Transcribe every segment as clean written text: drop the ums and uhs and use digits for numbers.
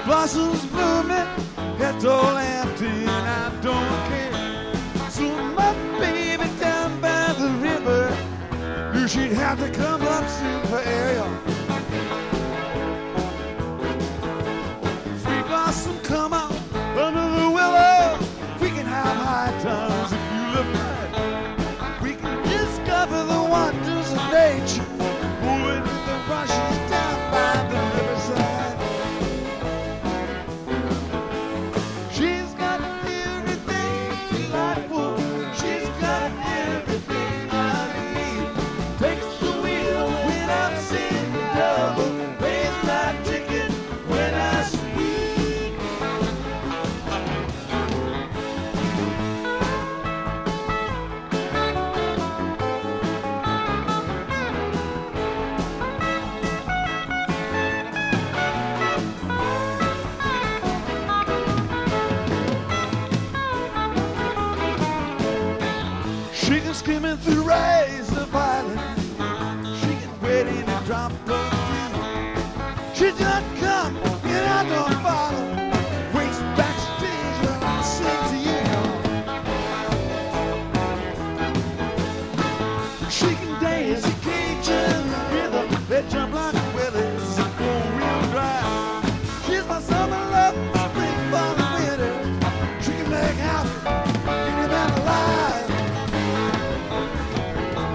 Blossoms blooming, heads all empty, and I don't care. So my baby down by the river, she'd have to come up soon for Ariel. Free blossom, come out under the willow. We can have high times if you look right. We can discover the wonders of nature, moving with the rushes down by the riverside. She's got everything delightful. She's got everything I need. Takes the wheel when I'm sitting double. Pays my ticket when I speak. She can skim in through rays of violence. She can wait in a drop of dew. She don't come and I don't follow. Waits backstage when I sing to you. She can dance a Cajun rhythm. They jump like willies and go real dry. She's my summer love, spring, fall, and winter. She can make happy, any man alive.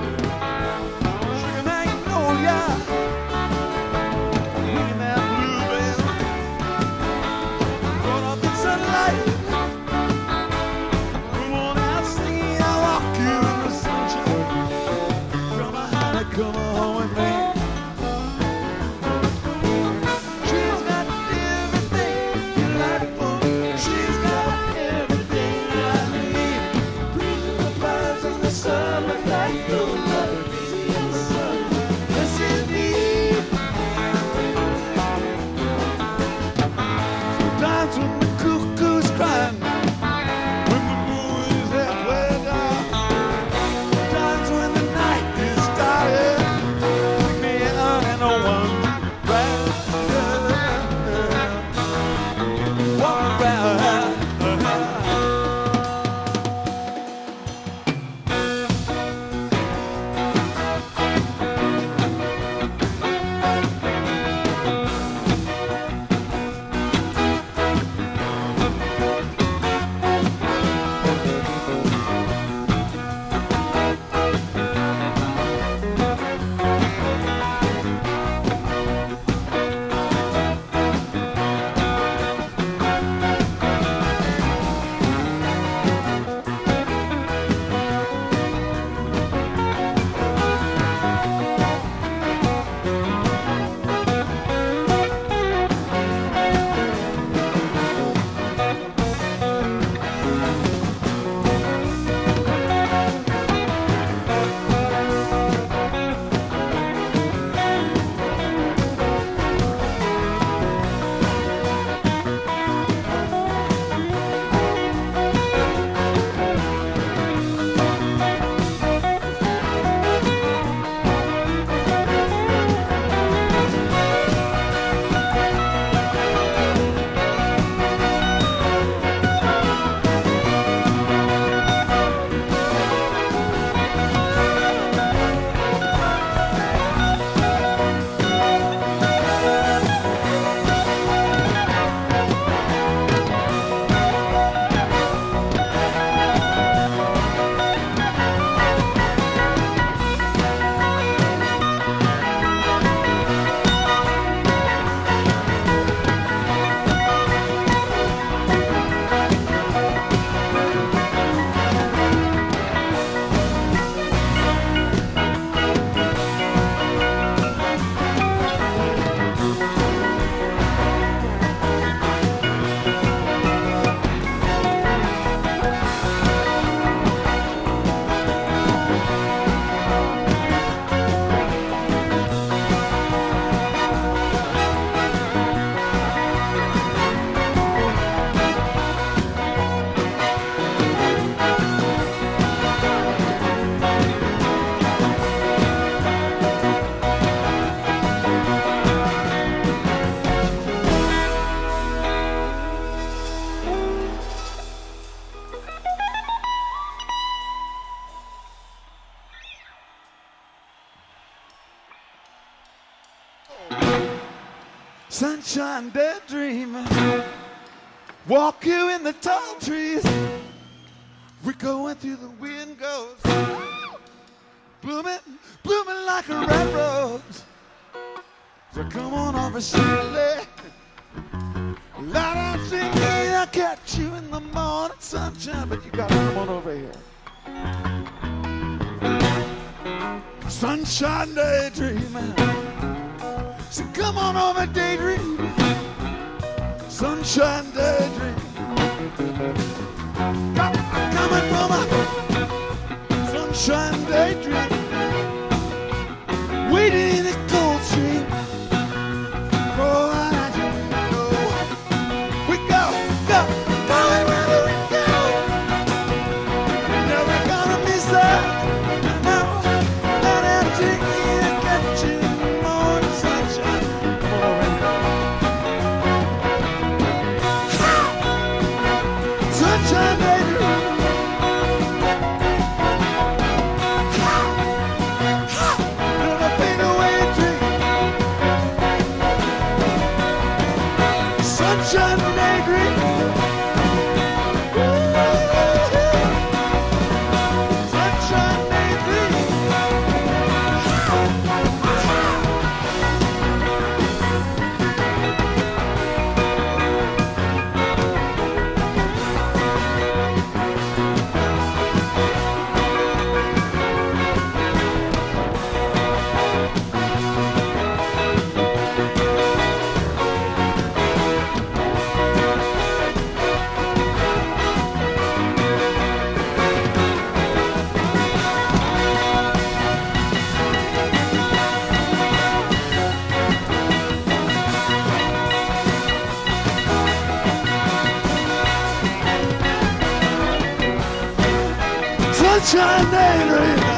sunshine daydreaming. Walk you in the tall trees. We're going through the wind goes. Blooming, blooming like a red rose. So come on over, Shirley. Light up singing, I'll catch you in the morning sunshine. But you gotta come on over here. Sunshine daydreaming. So come on over, daydreaming. Sunshine daydreaming. Coming from a sunshine daydream. Waiting in the cold stream. Oh, I know. We go, going wherever we go. Never gonna miss that. Sunshine daydream.